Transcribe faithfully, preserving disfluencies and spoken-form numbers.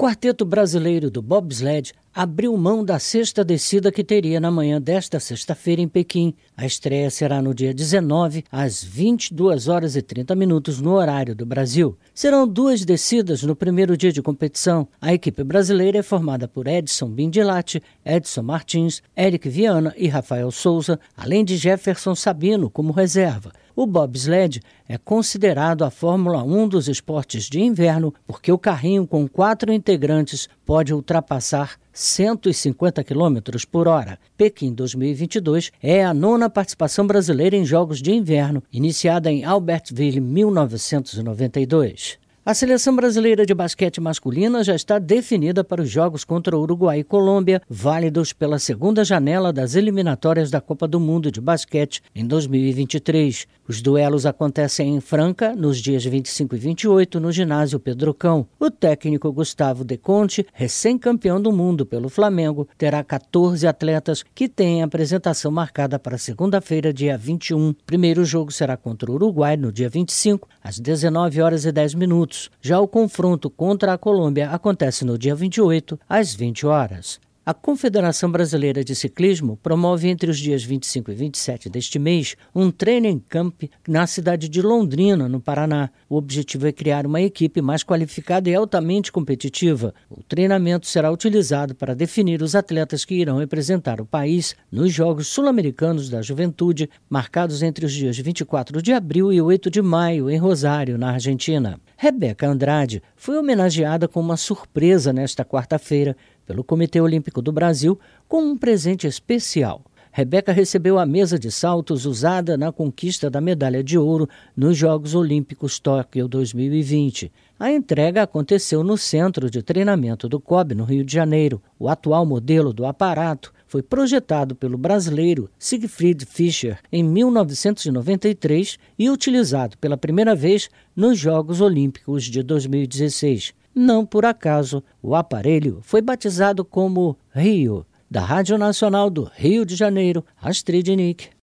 quarteto brasileiro do bobsled abriu mão da sexta descida que teria na manhã desta sexta-feira em Pequim. A estreia será no dia dezenove, às vinte e duas horas e trinta minutos, no horário do Brasil. Serão duas descidas no primeiro dia de competição. A equipe brasileira é formada por Edson Bindilatti, Edson Martins, Eric Viana e Rafael Souza, além de Jefferson Sabino como reserva. O bobsled é considerado a Fórmula um dos esportes de inverno porque o carrinho com quatro integrantes pode ultrapassar cento e cinquenta quilômetros por hora. Pequim dois mil e vinte e dois é a nona participação brasileira em Jogos de Inverno, iniciada em Albertville, mil novecentos e noventa e dois. A seleção brasileira de basquete masculina já está definida para os jogos contra Uruguai e Colômbia, válidos pela segunda janela das eliminatórias da Copa do Mundo de Basquete em dois mil e vinte e três. Os duelos acontecem em Franca, nos dias vinte e cinco e vinte e oito, no ginásio Pedrocão. O técnico Gustavo De Conte, recém-campeão do mundo pelo Flamengo, terá quatorze atletas que têm apresentação marcada para segunda-feira, dia vinte e um. O primeiro jogo será contra o Uruguai, no dia vinte e cinco, às dezenove horas e dez minutos. Já o confronto contra a Colômbia acontece no dia vinte e oito, às vinte horas. A Confederação Brasileira de Ciclismo promove entre os dias vinte e cinco e vinte e sete deste mês um training camp na cidade de Londrina, no Paraná. O objetivo é criar uma equipe mais qualificada e altamente competitiva. O treinamento será utilizado para definir os atletas que irão representar o país nos Jogos Sul-Americanos da Juventude, marcados entre os dias vinte e quatro de abril e oito de maio, em Rosário, na Argentina. Rebeca Andrade foi homenageada com uma surpresa nesta quarta-feira pelo Comitê Olímpico do Brasil com um presente especial. Rebeca recebeu a mesa de saltos usada na conquista da medalha de ouro nos Jogos Olímpicos Tóquio dois mil e vinte. A entrega aconteceu no Centro de Treinamento do C O B, no Rio de Janeiro. O atual modelo do aparato foi projetado pelo brasileiro Siegfried Fischer em mil novecentos e noventa e três e utilizado pela primeira vez nos Jogos Olímpicos de dois mil e dezesseis. Não por acaso, o aparelho foi batizado como Rio, da Rádio Nacional do Rio de Janeiro, Astrid Nick.